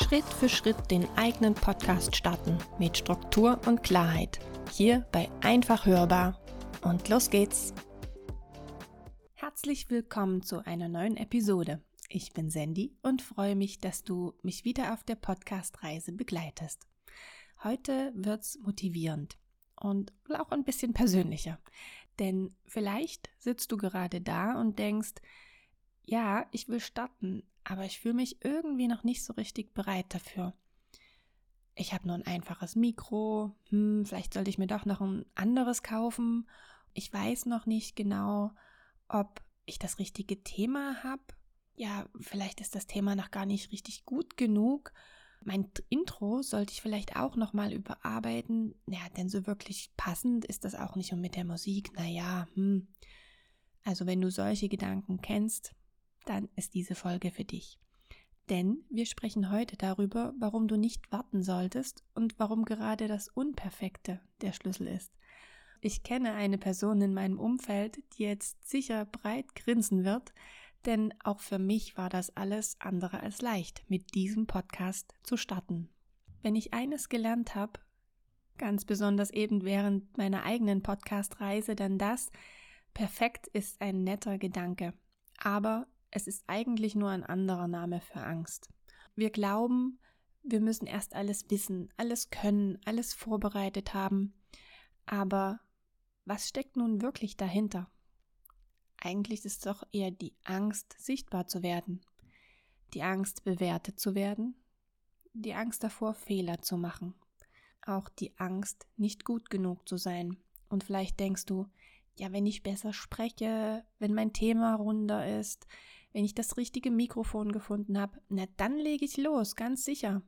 Schritt für Schritt den eigenen Podcast starten mit Struktur und Klarheit. Hier bei Einfach Hörbar. Und los geht's! Herzlich willkommen zu einer neuen Episode. Ich bin Sandy und freue mich, dass du mich wieder auf der Podcast-Reise begleitest. Heute wird's motivierend und auch ein bisschen persönlicher. Denn vielleicht sitzt du gerade da und denkst, ja, ich will starten, aber ich fühle mich irgendwie noch nicht so richtig bereit dafür. Ich habe nur ein einfaches Mikro, vielleicht sollte ich mir doch noch ein anderes kaufen. Ich weiß noch nicht genau, ob ich das richtige Thema habe. Ja, vielleicht ist das Thema noch gar nicht richtig gut genug. Mein Intro sollte ich vielleicht auch nochmal überarbeiten. Ja, denn so wirklich passend ist das auch nicht. Und mit der Musik, Also wenn du solche Gedanken kennst, dann ist diese Folge für dich. Denn wir sprechen heute darüber, warum du nicht warten solltest und warum gerade das Unperfekte der Schlüssel ist. Ich kenne eine Person in meinem Umfeld, die jetzt sicher breit grinsen wird, denn auch für mich war das alles andere als leicht, mit diesem Podcast zu starten. Wenn ich eines gelernt habe, ganz besonders eben während meiner eigenen Podcast-Reise, dann das: Perfekt ist ein netter Gedanke, aber es ist eigentlich nur ein anderer Name für Angst. Wir glauben, wir müssen erst alles wissen, alles können, alles vorbereitet haben. Aber was steckt nun wirklich dahinter? Eigentlich ist es doch eher die Angst, sichtbar zu werden, die Angst, bewertet zu werden, die Angst davor, Fehler zu machen, auch die Angst, nicht gut genug zu sein. Und vielleicht denkst du, ja, wenn ich besser spreche, wenn mein Thema runder ist, wenn ich das richtige Mikrofon gefunden habe, na dann lege ich los, ganz sicher.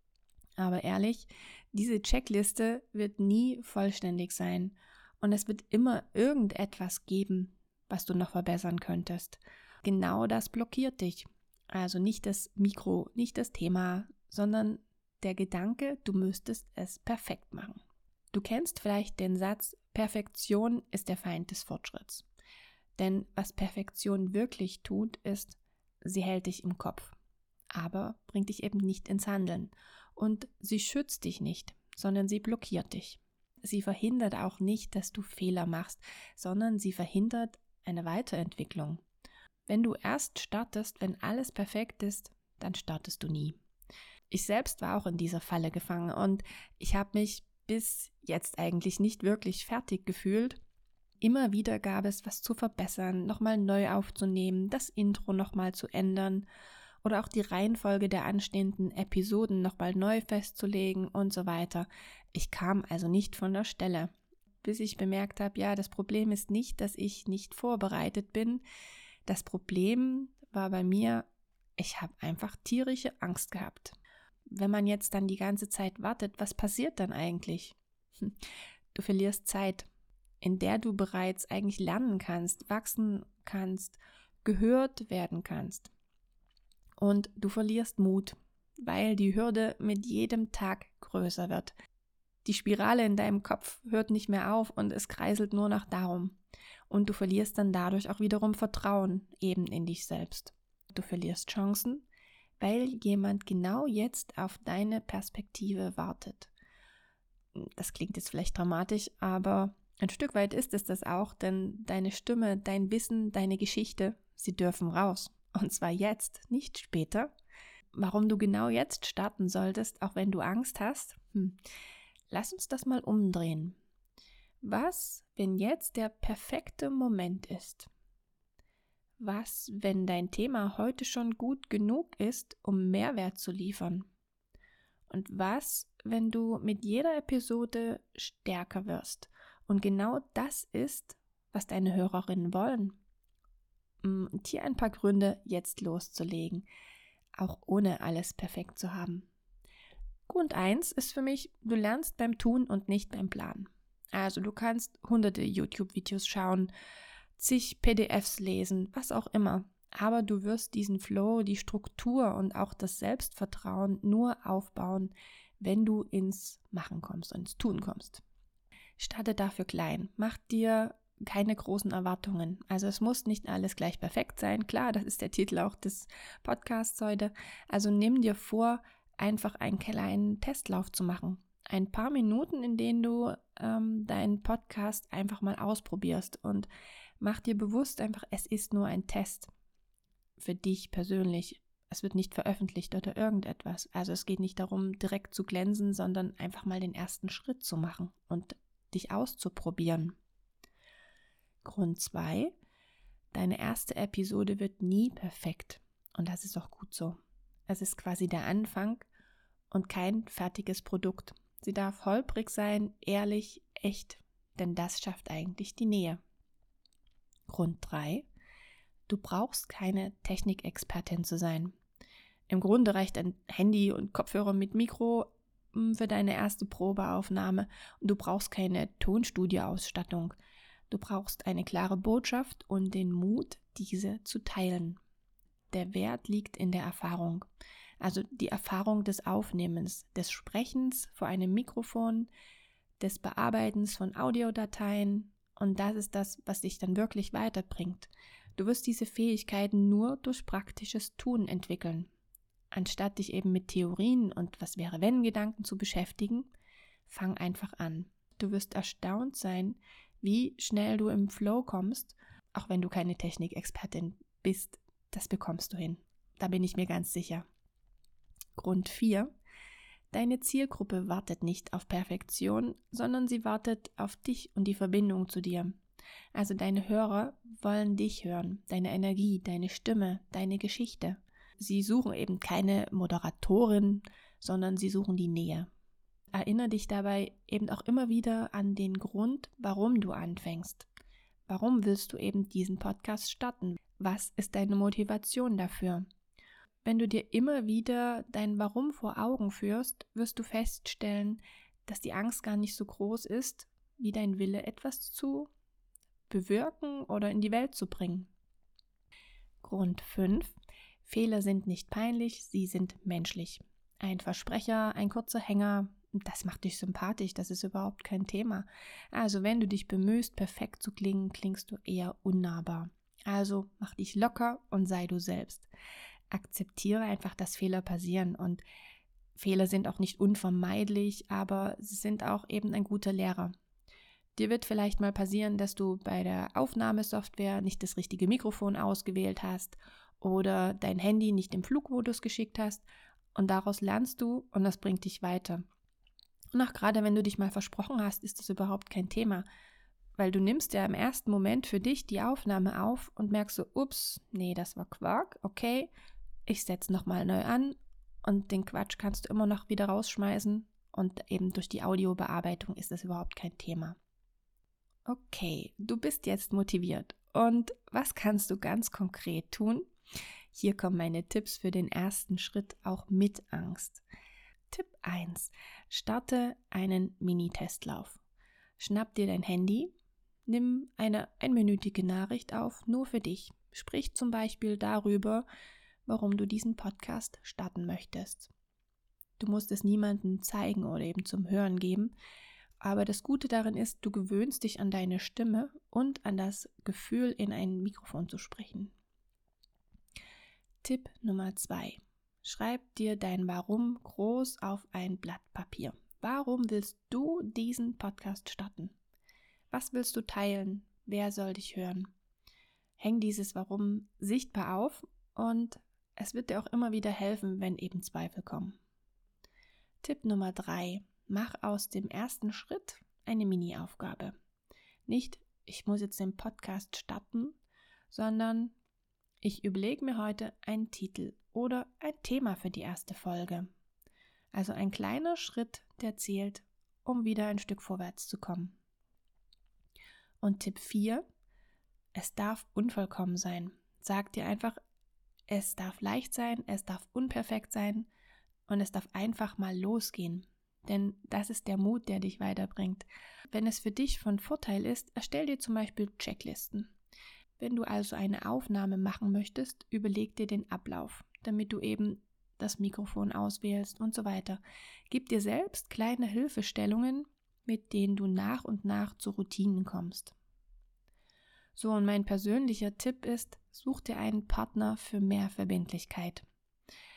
Aber ehrlich, diese Checkliste wird nie vollständig sein und es wird immer irgendetwas geben, was du noch verbessern könntest. Genau das blockiert dich. Also nicht das Mikro, nicht das Thema, sondern der Gedanke, du müsstest es perfekt machen. Du kennst vielleicht den Satz, Perfektion ist der Feind des Fortschritts. Denn was Perfektion wirklich tut, ist, sie hält dich im Kopf, aber bringt dich eben nicht ins Handeln. Und sie schützt dich nicht, sondern sie blockiert dich. Sie verhindert auch nicht, dass du Fehler machst, sondern sie verhindert eine Weiterentwicklung. Wenn du erst startest, wenn alles perfekt ist, dann startest du nie. Ich selbst war auch in dieser Falle gefangen und ich habe mich bis jetzt eigentlich nicht wirklich fertig gefühlt. Immer wieder gab es was zu verbessern, nochmal neu aufzunehmen, das Intro nochmal zu ändern oder auch die Reihenfolge der anstehenden Episoden nochmal neu festzulegen und so weiter. Ich kam also nicht von der Stelle, bis ich bemerkt habe, ja, das Problem ist nicht, dass ich nicht vorbereitet bin. Das Problem war bei mir, ich habe einfach tierische Angst gehabt. Wenn man jetzt dann die ganze Zeit wartet, was passiert dann eigentlich? Du verlierst Zeit, in der du bereits eigentlich lernen kannst, wachsen kannst, gehört werden kannst. Und du verlierst Mut, weil die Hürde mit jedem Tag größer wird. Die Spirale in deinem Kopf hört nicht mehr auf und es kreiselt nur noch darum. Und du verlierst dann dadurch auch wiederum Vertrauen eben in dich selbst. Du verlierst Chancen, weil jemand genau jetzt auf deine Perspektive wartet. Das klingt jetzt vielleicht dramatisch, aber ein Stück weit ist es das auch, denn deine Stimme, dein Wissen, deine Geschichte, sie dürfen raus. Und zwar jetzt, nicht später. Warum du genau jetzt starten solltest, auch wenn du Angst hast? Lass uns das mal umdrehen. Was, wenn jetzt der perfekte Moment ist? Was, wenn dein Thema heute schon gut genug ist, um Mehrwert zu liefern? Und was, wenn du mit jeder Episode stärker wirst? Und genau das ist, was deine Hörerinnen wollen. Und hier ein paar Gründe, jetzt loszulegen, auch ohne alles perfekt zu haben. Grund 1 ist für mich, du lernst beim Tun und nicht beim Planen. Also du kannst hunderte YouTube-Videos schauen, zig PDFs lesen, was auch immer. Aber du wirst diesen Flow, die Struktur und auch das Selbstvertrauen nur aufbauen, wenn du ins Machen kommst und ins Tun kommst. Starte dafür klein. Mach dir keine großen Erwartungen. Also es muss nicht alles gleich perfekt sein. Klar, das ist der Titel auch des Podcasts heute. Also nimm dir vor, einfach einen kleinen Testlauf zu machen. Ein paar Minuten, in denen du deinen Podcast einfach mal ausprobierst und mach dir bewusst einfach, es ist nur ein Test für dich persönlich. Es wird nicht veröffentlicht oder irgendetwas. Also es geht nicht darum, direkt zu glänzen, sondern einfach mal den ersten Schritt zu machen und dich auszuprobieren. Grund 2: Deine erste Episode wird nie perfekt. Und das ist auch gut so. Es ist quasi der Anfang und kein fertiges Produkt. Sie darf holprig sein, ehrlich, echt, denn das schafft eigentlich die Nähe. Grund 3: Du brauchst keine Technikexpertin zu sein. Im Grunde reicht ein Handy und Kopfhörer mit Mikro für deine erste Probeaufnahme und du brauchst keine Tonstudioausstattung. Du brauchst eine klare Botschaft und den Mut, diese zu teilen. Der Wert liegt in der Erfahrung. Also die Erfahrung des Aufnehmens, des Sprechens vor einem Mikrofon, des Bearbeitens von Audiodateien, und das ist das, was dich dann wirklich weiterbringt. Du wirst diese Fähigkeiten nur durch praktisches Tun entwickeln. Anstatt dich eben mit Theorien und Was-wäre-wenn-Gedanken zu beschäftigen, fang einfach an. Du wirst erstaunt sein, wie schnell du im Flow kommst, auch wenn du keine Technikexpertin bist. Das bekommst du hin. Da bin ich mir ganz sicher. Grund 4: Deine Zielgruppe wartet nicht auf Perfektion, sondern sie wartet auf dich und die Verbindung zu dir. Also deine Hörer wollen dich hören, deine Energie, deine Stimme, deine Geschichte. Sie suchen eben keine Moderatorin, sondern sie suchen die Nähe. Erinnere dich dabei eben auch immer wieder an den Grund, warum du anfängst. Warum willst du eben diesen Podcast starten? Was ist deine Motivation dafür? Wenn du dir immer wieder dein Warum vor Augen führst, wirst du feststellen, dass die Angst gar nicht so groß ist, wie dein Wille, etwas zu bewirken oder in die Welt zu bringen. Grund 5: Fehler sind nicht peinlich, sie sind menschlich. Ein Versprecher, ein kurzer Hänger, das macht dich sympathisch, das ist überhaupt kein Thema. Also wenn du dich bemühst, perfekt zu klingen, klingst du eher unnahbar. Also mach dich locker und sei du selbst. Akzeptiere einfach, dass Fehler passieren, und Fehler sind auch nicht unvermeidlich, aber sie sind auch eben ein guter Lehrer. Dir wird vielleicht mal passieren, dass du bei der Aufnahmesoftware nicht das richtige Mikrofon ausgewählt hast oder dein Handy nicht im Flugmodus geschickt hast, und daraus lernst du und das bringt dich weiter. Und auch gerade wenn du dich mal versprochen hast, ist das überhaupt kein Thema, weil du nimmst ja im ersten Moment für dich die Aufnahme auf und merkst so, ups, nee, das war Quark, okay, ich setze nochmal neu an, und den Quatsch kannst du immer noch wieder rausschmeißen, und eben durch die Audiobearbeitung ist das überhaupt kein Thema. Okay, du bist jetzt motiviert. Und was kannst du ganz konkret tun? Hier kommen meine Tipps für den ersten Schritt auch mit Angst. Tipp 1: Starte einen Mini-Testlauf. Schnapp dir dein Handy, nimm eine einminütige Nachricht auf, nur für dich. Sprich zum Beispiel darüber, warum du diesen Podcast starten möchtest. Du musst es niemandem zeigen oder eben zum Hören geben, aber das Gute darin ist, du gewöhnst dich an deine Stimme und an das Gefühl, in ein Mikrofon zu sprechen. Tipp Nummer 2: Schreib dir dein Warum groß auf ein Blatt Papier. Warum willst du diesen Podcast starten? Was willst du teilen? Wer soll dich hören? Häng dieses Warum sichtbar auf, und es wird dir auch immer wieder helfen, wenn eben Zweifel kommen. Tipp Nummer 3: Mach aus dem ersten Schritt eine Mini-Aufgabe. Nicht, ich muss jetzt den Podcast starten, sondern ich überlege mir heute einen Titel oder ein Thema für die erste Folge. Also ein kleiner Schritt, der zählt, um wieder ein Stück vorwärts zu kommen. Und Tipp 4: Es darf unvollkommen sein. Sag dir einfach, es darf leicht sein, es darf unperfekt sein und es darf einfach mal losgehen. Denn das ist der Mut, der dich weiterbringt. Wenn es für dich von Vorteil ist, erstell dir zum Beispiel Checklisten. Wenn du also eine Aufnahme machen möchtest, überleg dir den Ablauf, damit du eben das Mikrofon auswählst und so weiter. Gib dir selbst kleine Hilfestellungen, mit denen du nach und nach zu Routinen kommst. So, und mein persönlicher Tipp ist, such dir einen Partner für mehr Verbindlichkeit.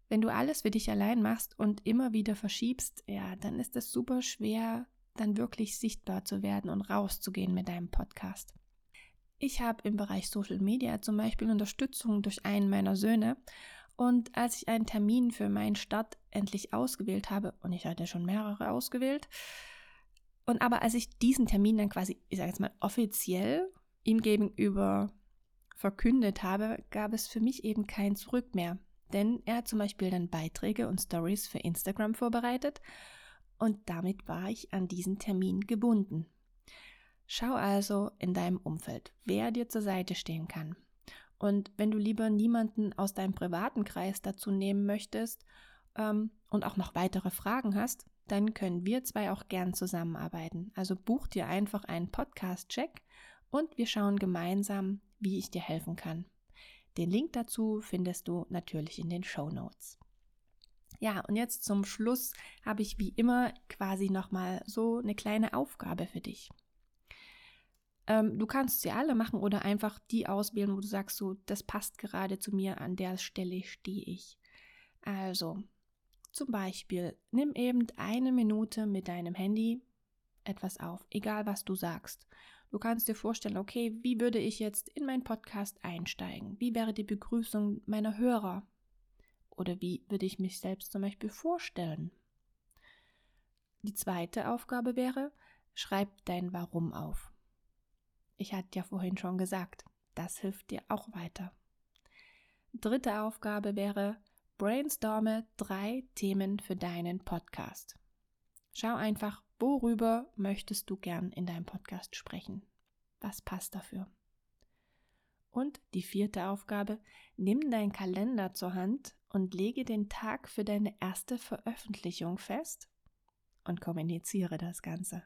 Wenn du alles für dich allein machst und immer wieder verschiebst, ja, dann ist es super schwer, dann wirklich sichtbar zu werden und rauszugehen mit deinem Podcast. Ich habe im Bereich Social Media zum Beispiel Unterstützung durch einen meiner Söhne. Und als ich einen Termin für meinen Start endlich ausgewählt habe, und ich hatte schon mehrere ausgewählt, aber als ich diesen Termin dann quasi, ich sage jetzt mal offiziell ihm gegenüber verkündet habe, gab es für mich eben kein Zurück mehr. Denn er hat zum Beispiel dann Beiträge und Stories für Instagram vorbereitet und damit war ich an diesen Termin gebunden. Schau also in deinem Umfeld, wer dir zur Seite stehen kann. Und wenn du lieber niemanden aus deinem privaten Kreis dazu nehmen möchtest und auch noch weitere Fragen hast, dann können wir zwei auch gern zusammenarbeiten. Also buch dir einfach einen Podcast-Check und wir schauen gemeinsam, wie ich dir helfen kann. Den Link dazu findest du natürlich in den Shownotes. Ja, und jetzt zum Schluss habe ich wie immer quasi nochmal so eine kleine Aufgabe für dich. Du kannst sie alle machen oder einfach die auswählen, wo du sagst, so, das passt gerade zu mir, an der Stelle stehe ich. Also, zum Beispiel, nimm eben 1 Minute mit deinem Handy etwas auf, egal was du sagst. Du kannst dir vorstellen, okay, wie würde ich jetzt in meinen Podcast einsteigen? Wie wäre die Begrüßung meiner Hörer? Oder wie würde ich mich selbst zum Beispiel vorstellen? Die zweite Aufgabe wäre, schreib dein Warum auf. Ich hatte ja vorhin schon gesagt, das hilft dir auch weiter. Dritte Aufgabe wäre, brainstorme 3 Themen für deinen Podcast. Schau einfach, worüber möchtest du gern in deinem Podcast sprechen? Was passt dafür? Und die 4. Aufgabe, nimm deinen Kalender zur Hand und lege den Tag für deine erste Veröffentlichung fest und kommuniziere das Ganze.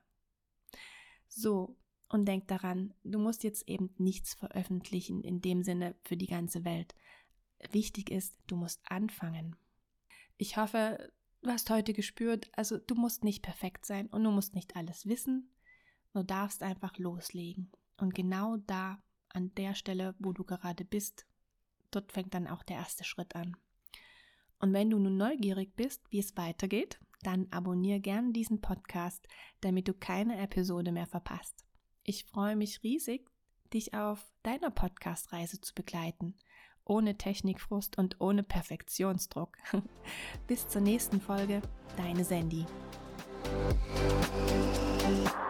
So, und denk daran, du musst jetzt eben nichts veröffentlichen in dem Sinne für die ganze Welt. Wichtig ist, du musst anfangen. Ich hoffe, du hast heute gespürt, also du musst nicht perfekt sein und du musst nicht alles wissen, du darfst einfach loslegen. Und genau da, an der Stelle, wo du gerade bist, dort fängt dann auch der erste Schritt an. Und wenn du nun neugierig bist, wie es weitergeht, dann abonniere gern diesen Podcast, damit du keine Episode mehr verpasst. Ich freue mich riesig, dich auf deiner Podcast-Reise zu begleiten, ohne Technikfrust und ohne Perfektionsdruck. Bis zur nächsten Folge, deine Sandy.